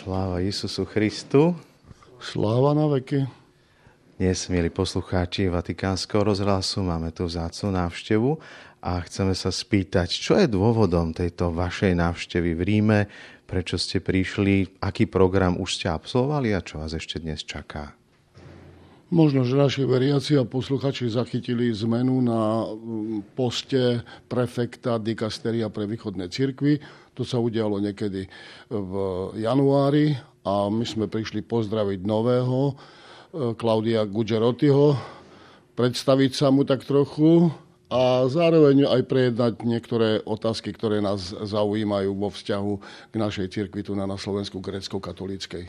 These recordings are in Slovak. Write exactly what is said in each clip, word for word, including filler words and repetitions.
Sláva Isusu Christu. Sláva na veky. Dnes, milí poslucháči Vatikánskeho rozhlasu, máme tu vzácnu návštevu a chceme sa spýtať, čo je dôvodom tejto vašej návštevy v Ríme, prečo ste prišli, aký program už ste absolvovali a čo vás ešte dnes čaká. Možno, že naši veriaci a posluchači zachytili zmenu na poste prefekta dikasteria pre východné cirkvi. To sa udialo niekedy v januári a my sme prišli pozdraviť nového Klaudia Gugerottiho, predstaviť sa mu tak trochu a zároveň aj prejednať niektoré otázky, ktoré nás zaujímajú vo vzťahu k našej cirkvi tu na Slovensku grécko-katolíckej.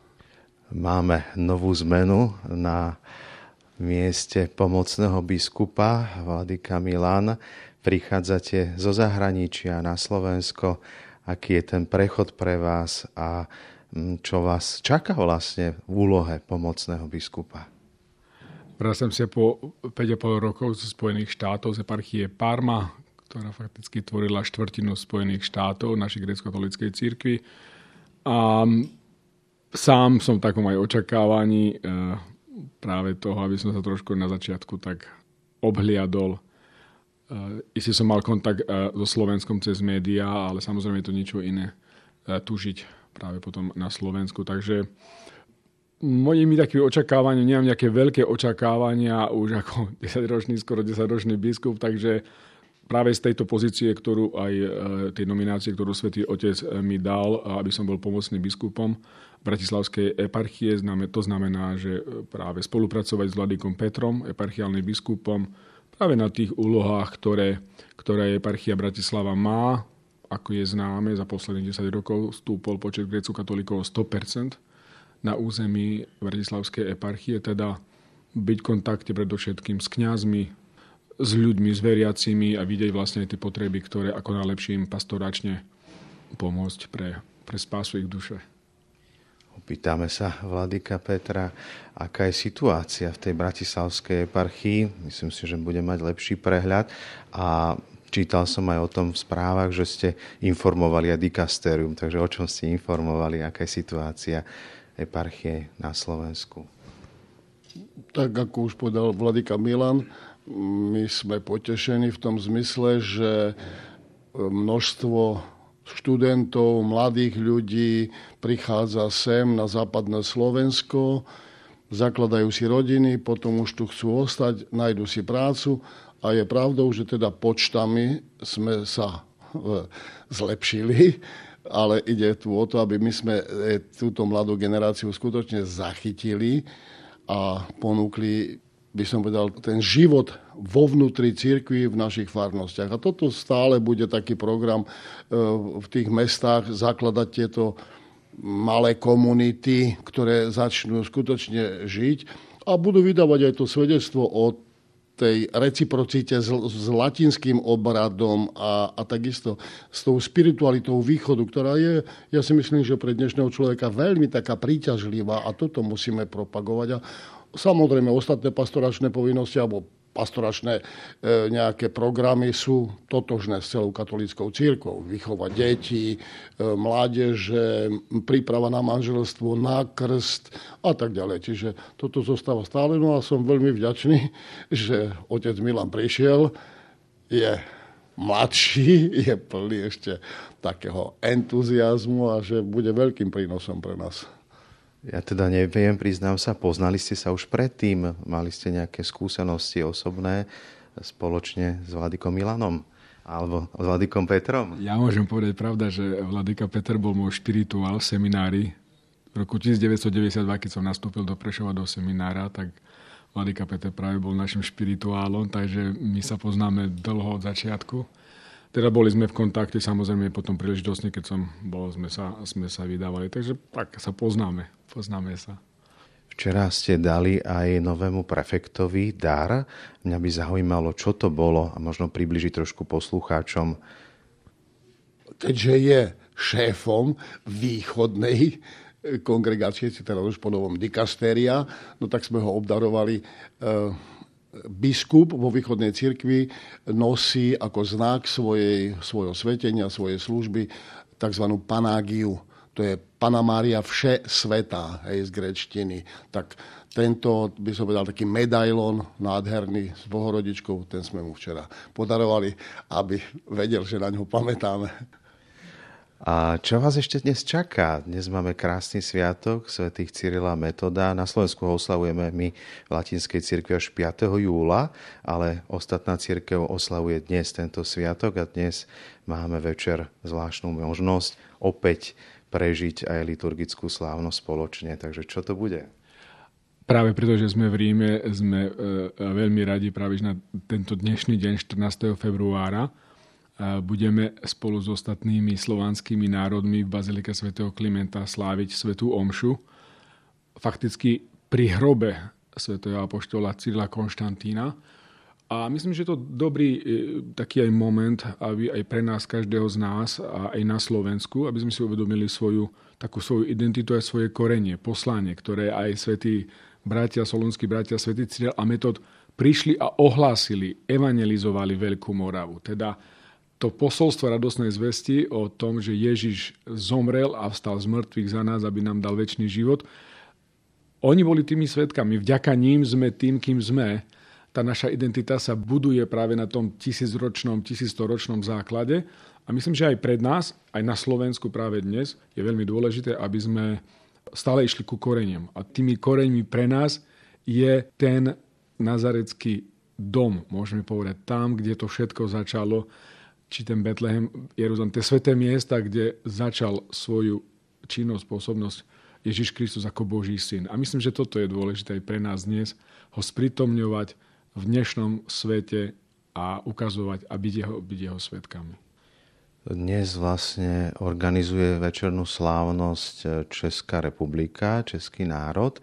Máme novú zmenu na mieste pomocného biskupa Vladyka Milan. Prichádzate zo zahraničia na Slovensko. Aký je ten prechod pre vás a čo vás čaká vlastne v úlohe pomocného biskupa? Vracam sa po päť a pol rokov zo Spojených štátov z eparchie Parma, ktorá fakticky tvorila štvrtinu Spojených štátov našej grécko-katolíckej cirkvi. A sám som v takom aj očakávaní práve toho, aby som sa trošku na začiatku tak obhliadol. Isté som mal kontakt so Slovenskom cez médiá, ale samozrejme je to niečo iné tužiť práve potom na Slovensku. Takže mojimi takými očakávaniami, nemám nejaké veľké očakávania už ako desaťročný, skoro desaťročný biskup, takže práve z tejto pozície, ktorú aj tej nominácie, ktorú Svätý Otec mi dal, aby som bol pomocným biskupom Bratislavskej eparchie, to znamená, že práve spolupracovať s Vladykom Petrom, eparchiálnym biskupom, práve na tých úlohách, ktoré, ktoré eparchia Bratislava má. Ako je známe, za posledných desať rokov stúpol počet grécko-katolíkov o sto percent na území Bratislavskej eparchie, teda byť v kontakte predovšetkým s kňazmi, s ľuďmi, s veriacimi a vidieť vlastne tie potreby, ktoré ako najlepšie im pastoračne pomôcť pre, pre spásu ich duše. Opýtame sa Vladyka Petra, aká je situácia v tej bratislavskej eparchii. Myslím si, že bude mať lepší prehľad a čítal som aj o tom v správach, že ste informovali aj dikastérium, takže o čom ste informovali, aká je situácia eparchie na Slovensku? Tak ako už povedal Vladyka Milan, my sme potešení v tom zmysle, že množstvo študentov, mladých ľudí prichádza sem na západné Slovensko, zakladajú si rodiny, potom už tu chcú ostať, nájdu si prácu. A je pravdou, že teda počtami sme sa zlepšili, ale ide tu o to, aby my sme túto mladú generáciu skutočne zachytili a ponúkli, by som povedal, ten život vo vnútri cirkvi v našich farnostiach. A toto stále bude taký program v tých mestách zakladať tieto malé komunity, ktoré začnú skutočne žiť a budú vydávať aj to svedectvo o tej reciprocite s, s latinským obradom a, a takisto s tou spiritualitou východu, ktorá je, ja si myslím, že pre dnešného človeka veľmi taká príťažlivá a toto musíme propagovať. A samozrejme ostatné pastoračné povinnosti alebo pastoračné e, nejaké programy sú totožné s celou katolíckou cirkvou. Výchova detí, e, mládeže, príprava na manželstvo, na krst a tak ďalej. Čiže toto zostáva stále. No a som veľmi vďačný, že otec Milan prišiel, je mladší, je plný ešte takého entuziazmu a že bude veľkým prínosom pre nás. Ja teda neviem, priznám sa, poznali ste sa už predtým? Mali ste nejaké skúsenosti osobné spoločne s Vladykom Milanom? Alebo s Vladykom Petrom? Ja môžem povedať pravda, že Vladyka Peter bol môj špirituál v seminári. V roku devätnásťstodeväťdesiatdva, keď som nastúpil do Prešova do seminára, tak Vladyka Peter práve bol našim špirituálom, takže my sa poznáme dlho od začiatku. Teda boli sme v kontakte, samozrejme potom príležitostne, keď som bol, sme sa, sme sa vydávali. Takže tak sa poznáme, poznáme sa. Včera ste dali aj novému prefektovi dar. Mňa by zaujímalo, čo to bolo a možno približiť trošku poslucháčom. Keďže je šéfom východnej kongregácie, teda už po novom dikastéria, no tak sme ho obdarovali. Biskup vo východnej cirkvi nosí ako znak svojej, svojho svetenia, svojej služby tzv. Panágiu. To je Panna Mária vše svätá, hej, z gréčtiny. Tak tento, by som povedal, taký medailón nádherný s Bohorodičkou, ten sme mu včera podarovali, aby vedel, že na ňo pamätáme. A čo vás ešte dnes čaká? Dnes máme krásny sviatok svätých Cyrila a Metoda. Na Slovensku ho oslavujeme my v Latinskej cirkvi až piateho júla, ale ostatná cirkev oslavuje dnes tento sviatok a dnes máme večer zvláštnu možnosť opäť prežiť aj liturgickú slávnosť spoločne. Takže čo to bude? Práve preto, že sme v Ríme, sme e, veľmi radi práve na tento dnešný deň, štrnásteho februára, budeme spolu s ostatnými slovanskými národmi v Bazilike svätého Klimenta sláviť svätú omšu. Fakticky pri hrobe svätého apoštola Cyrila Konštantína. A myslím, že to dobrý taký aj moment, aby aj pre nás, každého z nás a aj na Slovensku, aby sme si uvedomili svoju, takú svoju identitu a svoje korenie, poslanie, ktoré aj svätí bratia, solúnski bratia, svätý Cyril a Metod prišli a ohlásili, evangelizovali Veľkú Moravu. Teda to posolstvo radosnej zvesti o tom, že Ježiš zomrel a vstal z mŕtvych za nás, aby nám dal večný život. Oni boli tými svedkami. Vďaka ním sme tým, kým sme. Tá naša identita sa buduje práve na tom tisícročnom, tisícstoročnom základe. A myslím, že aj pred nás, aj na Slovensku práve dnes, je veľmi dôležité, aby sme stále išli ku koreňom. A tými koreňmi pre nás je ten nazarecký dom, môžeme povedať, tam, kde to všetko začalo, či ten Betlehem, Jeruzalém, tie sväté miesta, kde začal svoju činnosť, spôsobnosť Ježiš Kristus ako Boží syn. A myslím, že toto je dôležité aj pre nás dnes, ho sprítomňovať v dnešnom svete a ukazovať a byť jeho, byť jeho svedkami. Dnes vlastne organizuje večernú slávnosť Česká republika, český národ.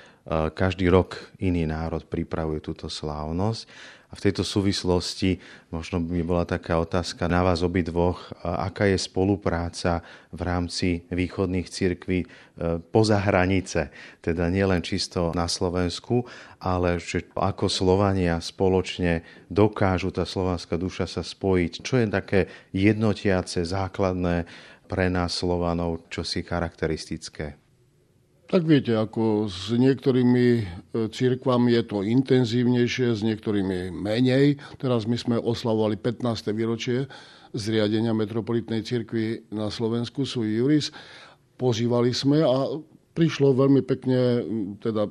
Každý rok iný národ pripravuje túto slávnosť. A v tejto súvislosti možno by bola taká otázka na vás obidvoch, aká je spolupráca v rámci východných cirkví poza hranice, teda nielen čisto na Slovensku, ale že ako Slovania spoločne dokážu, tá slovanská duša sa spojiť. Čo je také jednotiace, základné pre nás Slovanov, čo si charakteristické? Tak viete, ako s niektorými cirkvami je to intenzívnejšie, s niektorými menej. Teraz my sme oslavovali pätnáste výročie zriadenia metropolitnej cirkvi na Slovensku, sui juris. Pozývali sme a prišlo veľmi pekne teda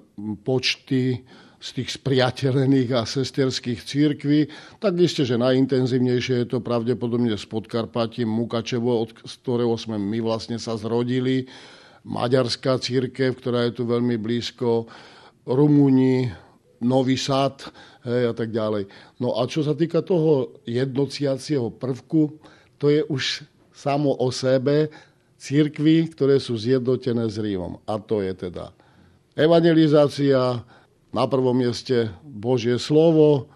počty z tých spriateľených a sesterských cirkví. Tak isté, že najintenzívnejšie je to pravdepodobne s Podkarpatím, Mukačevo, od ktorého sme my vlastne sa zrodili. Maďarská cirkev, ktorá je tu veľmi blízko, Rumúni, Nový Sad, hej, a tak ďalej. No a čo sa týka toho jednociacieho prvku, to je už samo o sebe cirkvi, ktoré sú zjednotené s Rímom. A to je teda evangelizácia, na prvom mieste Božie slovo,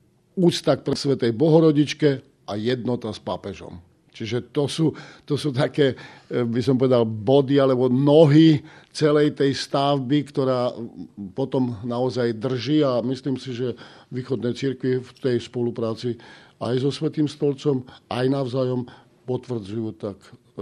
úcta k svätej Bohorodičke a jednota s pápežom. Čiže to sú, to sú také, by som povedal, body alebo nohy celej tej stavby, ktorá potom naozaj drží a myslím si, že východné cirkvi v tej spolupráci aj so Svätým stolcom, aj navzájom potvrdzujú tak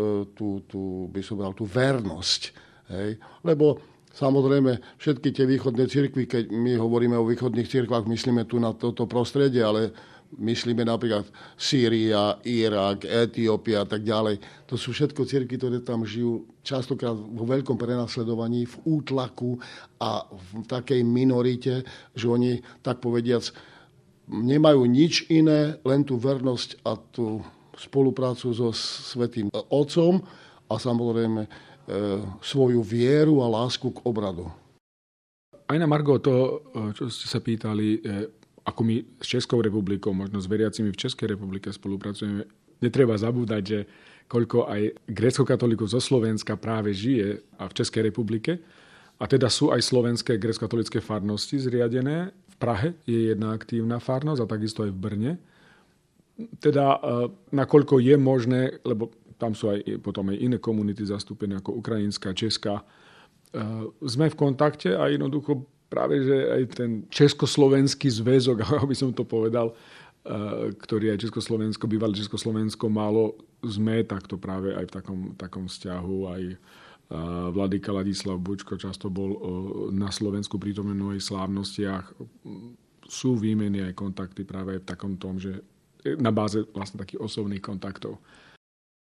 tú, tú, by som povedal, tú vernosť. Hej? Lebo samozrejme všetky tie východné cirkvi, keď my hovoríme o východných cirkvách, myslíme tu na toto prostredie, ale myslíme napríklad Sýria, Irak, Etiópia a tak ďalej. To sú všetko cirkvi, ktoré tam žijú častokrát vo veľkom prenasledovaní, v útlaku a v takej minorite, že oni, tak povediac, nemajú nič iné, len tú vernosť a tú spoluprácu so Svätým Otcom a samozrejme e, svoju vieru a lásku k obradu. Aj na margo to, čo ste sa pýtali, ako my s Českou republikou, možno s veriacimi v Českej republike spolupracujeme, netreba zabúdať, že koľko aj gréckokatolíkov zo Slovenska práve žije a v Českej republike. A teda sú aj slovenské gréckokatolícke farnosti zriadené. V Prahe je jedna aktívna farnosť a takisto aj v Brne. Teda nakoľko je možné, lebo tam sú aj potom aj iné komunity zastúpené ako ukrajinská, česká, sme v kontakte a jednoducho práve, že aj ten Československý zväzok, ako by som to povedal, ktorý aj Československo, bývalé Československo malo, sme takto práve aj v takom, takom vzťahu aj Vladyka Ladislav Bučko často bol na Slovensku prítomný v mnohých slávnostiach. Sú výmeny aj kontakty práve v takom tom, že na báze vlastne takých osobných kontaktov.